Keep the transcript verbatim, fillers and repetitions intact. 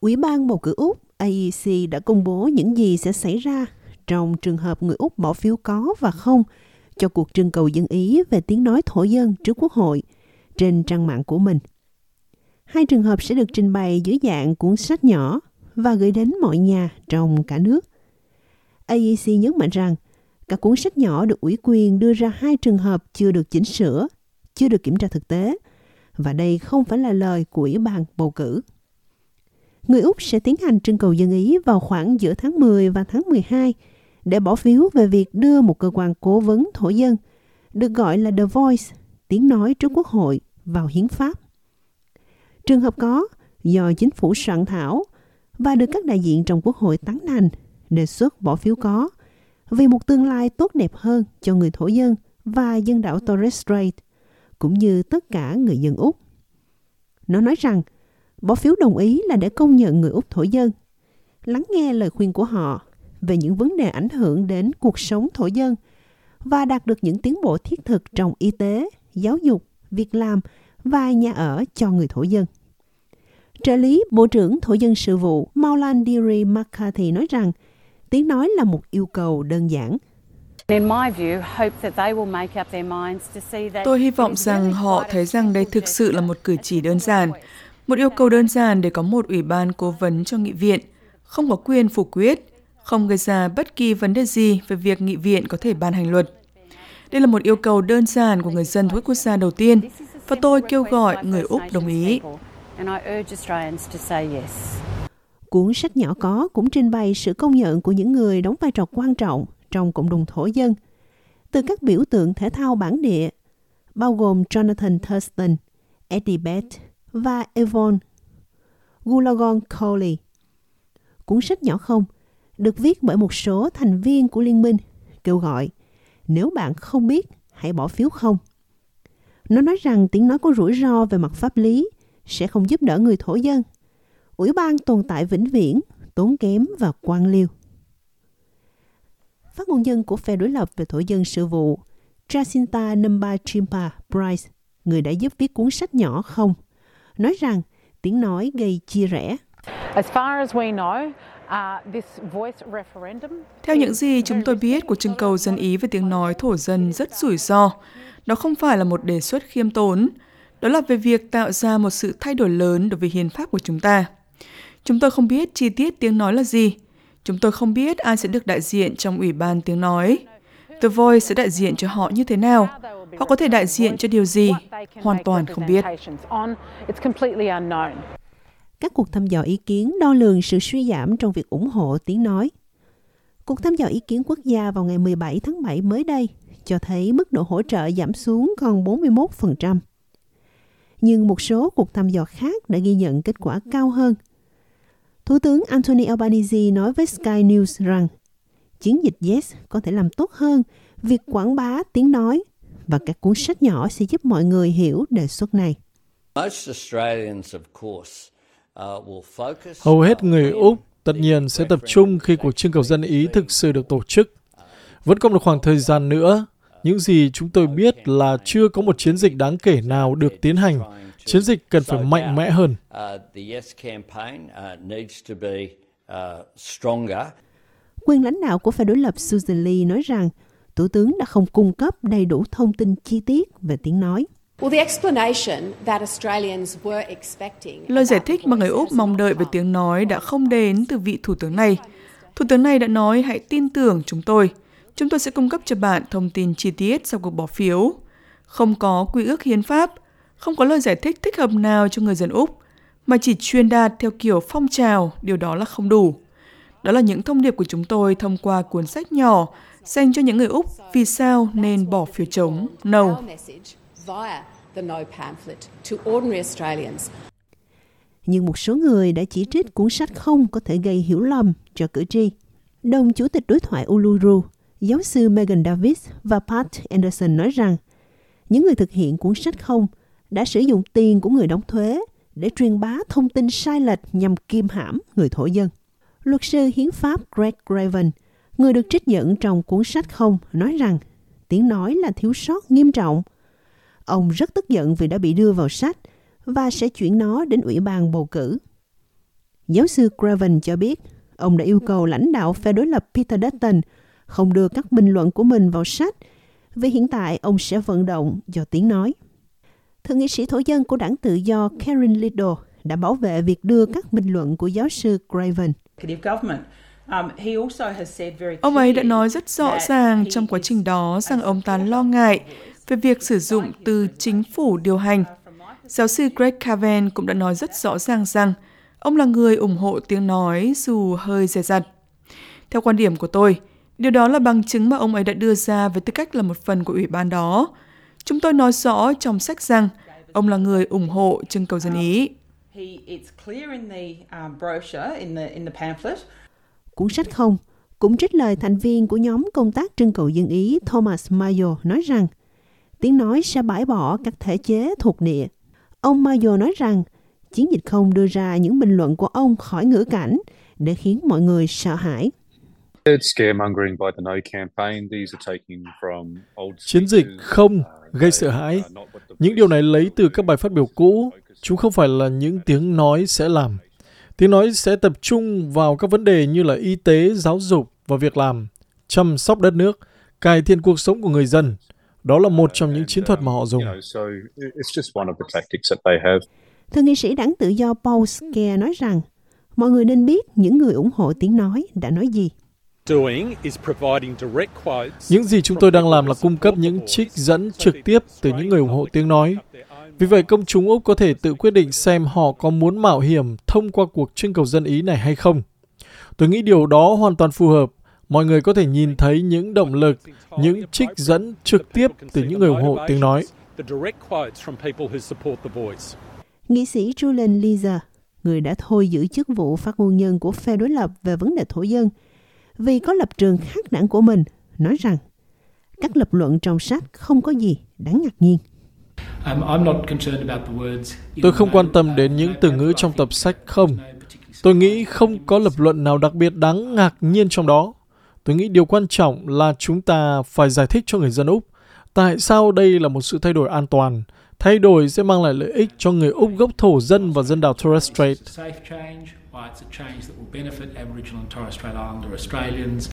Ủy ban bầu cử Úc A E C đã công bố những gì sẽ xảy ra trong trường hợp người Úc bỏ phiếu có và không cho cuộc trưng cầu dân Ý về tiếng nói thổ dân trước Quốc hội trên trang mạng của mình. Hai trường hợp sẽ được trình bày dưới dạng cuốn sách nhỏ và gửi đến mọi nhà trong cả nước. A E C nhấn mạnh rằng các cuốn sách nhỏ được ủy quyền đưa ra hai trường hợp chưa được chỉnh sửa, chưa được kiểm tra thực tế, và đây không phải là lời của Ủy ban bầu cử. Người Úc sẽ tiến hành trưng cầu dân Ý vào khoảng giữa tháng mười và tháng mười hai để bỏ phiếu về việc đưa một cơ quan cố vấn thổ dân, được gọi là The Voice, tiếng nói trước Quốc hội, vào hiến pháp. Trường hợp có, do chính phủ soạn thảo và được các đại diện trong Quốc hội tán thành, đề xuất bỏ phiếu có vì một tương lai tốt đẹp hơn cho người thổ dân và dân đảo Torres Strait, cũng như tất cả người dân Úc. Nó nói rằng, bỏ phiếu đồng ý là để công nhận người Úc thổ dân, lắng nghe lời khuyên của họ về những vấn đề ảnh hưởng đến cuộc sống thổ dân và đạt được những tiến bộ thiết thực trong y tế, giáo dục, việc làm và nhà ở cho người thổ dân. Trợ lý Bộ trưởng Thổ dân sự vụ Malarndirri McCarthy nói rằng tiếng nói là một yêu cầu đơn giản. Tôi hy vọng rằng họ thấy rằng đây thực sự là một cử chỉ đơn giản, một yêu cầu đơn giản để có một ủy ban cố vấn cho nghị viện, không có quyền phủ quyết, không gây ra bất kỳ vấn đề gì về việc nghị viện có thể ban hành luật. Đây là một yêu cầu đơn giản của người dân thuộc quốc gia đầu tiên, và tôi kêu gọi người Úc đồng ý. Cuốn sách nhỏ có cũng trình bày sự công nhận của những người đóng vai trò quan trọng trong cộng đồng thổ dân, từ các biểu tượng thể thao bản địa, bao gồm Jonathan Thurston, Eddie Bett và Yvonne Goolagong Cawley. Cuốn sách nhỏ không được viết bởi một số thành viên của liên minh, kêu gọi nếu bạn không biết, hãy bỏ phiếu không. Nó nói rằng tiếng nói có rủi ro về mặt pháp lý, sẽ không giúp đỡ người thổ dân. Ủy ban tồn tại vĩnh viễn, tốn kém và quan liêu. Phát ngôn nhân của phe đối lập về thổ dân sự vụ Jacinta Nampijinpa Price, người đã giúp viết cuốn sách nhỏ không, nói rằng tiếng nói gây chia rẽ. Theo những gì chúng tôi biết, cuộc trưng cầu dân Ý về tiếng nói thổ dân rất rủi ro. Đó không phải là một đề xuất khiêm tốn. Đó là về việc tạo ra một sự thay đổi lớn đối với hiến pháp của chúng ta. Chúng tôi không biết chi tiết tiếng nói là gì. Chúng tôi không biết ai sẽ được đại diện trong Ủy ban tiếng nói. The Voice sẽ đại diện cho họ như thế nào? Họ có thể đại diện cho điều gì? Hoàn toàn không biết. Các cuộc thăm dò ý kiến đo lường sự suy giảm trong việc ủng hộ tiếng nói. Cuộc thăm dò ý kiến quốc gia vào ngày mười bảy tháng bảy mới đây cho thấy mức độ hỗ trợ giảm xuống còn bốn mươi mốt phần trăm. Nhưng một số cuộc thăm dò khác đã ghi nhận kết quả cao hơn. Thủ tướng Anthony Albanese nói với Sky News rằng chiến dịch Yes có thể làm tốt hơn việc quảng bá tiếng nói, và các cuốn sách nhỏ sẽ giúp mọi người hiểu đề xuất này. Hầu hết người Úc tất nhiên sẽ tập trung khi cuộc trưng cầu dân Ý thực sự được tổ chức. Vẫn còn một khoảng thời gian nữa. Những gì chúng tôi biết là chưa có một chiến dịch đáng kể nào được tiến hành. Chiến dịch cần phải mạnh mẽ hơn. Quyền lãnh đạo của phe đối lập Susan Lee nói rằng Thủ tướng đã không cung cấp đầy đủ thông tin chi tiết về tiếng nói. Lời giải thích mà người Úc mong đợi về tiếng nói đã không đến từ vị Thủ tướng này. Thủ tướng này đã nói hãy tin tưởng chúng tôi. Chúng tôi sẽ cung cấp cho bạn thông tin chi tiết sau cuộc bỏ phiếu. Không có quy ước hiến pháp, không có lời giải thích thích hợp nào cho người dân Úc, mà chỉ truyền đạt theo kiểu phong trào, điều đó là không đủ. Đó là những thông điệp của chúng tôi thông qua cuốn sách nhỏ dành cho những người Úc vì sao nên bỏ phiếu chống No. Nhưng một số người đã chỉ trích cuốn sách không có thể gây hiểu lầm cho cử tri. Đồng chủ tịch đối thoại Uluru, giáo sư Megan Davis và Pat Anderson nói rằng những người thực hiện cuốn sách không đã sử dụng tiền của người đóng thuế để truyền bá thông tin sai lệch nhằm kiềm hãm người thổ dân. Luật sư hiến pháp Greg Graven, người được trích dẫn trong cuốn sách không, nói rằng tiếng nói là thiếu sót nghiêm trọng. Ông rất tức giận vì đã bị đưa vào sách và sẽ chuyển nó đến Ủy ban bầu cử. Giáo sư Craven cho biết, ông đã yêu cầu lãnh đạo phe đối lập Peter Dutton không đưa các bình luận của mình vào sách, vì hiện tại ông sẽ vận động do tiếng nói. Thượng nghị sĩ thổ dân của đảng tự do Karen Liddell đã bảo vệ việc đưa các bình luận của giáo sư Craven. Ông ấy đã nói rất rõ ràng trong quá trình đó rằng ông ta lo ngại về việc sử dụng từ chính phủ điều hành. Giáo sư Greg Cavan cũng đã nói rất rõ ràng rằng ông là người ủng hộ tiếng nói dù hơi dè dặt. Theo quan điểm của tôi, điều đó là bằng chứng mà ông ấy đã đưa ra với tư cách là một phần của ủy ban đó. Chúng tôi nói rõ trong sách rằng ông là người ủng hộ trưng cầu dân Ý. Cuốn sách không cũng trích lời thành viên của nhóm công tác trưng cầu dân Ý Thomas Mayo nói rằng tiếng nói sẽ bãi bỏ các thể chế thuộc địa. Ông Mayo nói rằng chiến dịch không đưa ra những bình luận của ông khỏi ngữ cảnh để khiến mọi người sợ hãi. Chiến dịch không gây sợ hãi. Những điều này lấy từ các bài phát biểu cũ. Chúng không phải là những tiếng nói sẽ làm. Tiếng nói sẽ tập trung vào các vấn đề như là y tế, giáo dục và việc làm, chăm sóc đất nước, cải thiện cuộc sống của người dân. Đó là một trong những chiến thuật mà họ dùng. Thượng nghị sĩ đảng tự do Paul Scare nói rằng mọi người nên biết những người ủng hộ tiếng nói đã nói gì. Những gì chúng tôi đang làm là cung cấp những trích dẫn trực tiếp từ những người ủng hộ tiếng nói. Vì vậy, công chúng Úc có thể tự quyết định xem họ có muốn mạo hiểm thông qua cuộc trưng cầu dân Ý này hay không. Tôi nghĩ điều đó hoàn toàn phù hợp. Mọi người có thể nhìn thấy những động lực, những trích dẫn trực tiếp từ những người ủng hộ tiếng nói. Nghị sĩ Julian Leaser, người đã thôi giữ chức vụ phát ngôn nhân của phe đối lập về vấn đề thổ dân, vì có lập trường khác đảng của mình, nói rằng các lập luận trong sách không có gì đáng ngạc nhiên. Tôi không quan tâm đến những từ ngữ trong tập sách không. Tôi nghĩ không có lập luận nào đặc biệt đáng ngạc nhiên trong đó. Tôi nghĩ điều quan trọng là chúng ta phải giải thích cho người dân Úc tại sao đây là một sự thay đổi an toàn. Thay đổi sẽ mang lại lợi ích cho người Úc gốc thổ dân và dân đảo Torres Strait.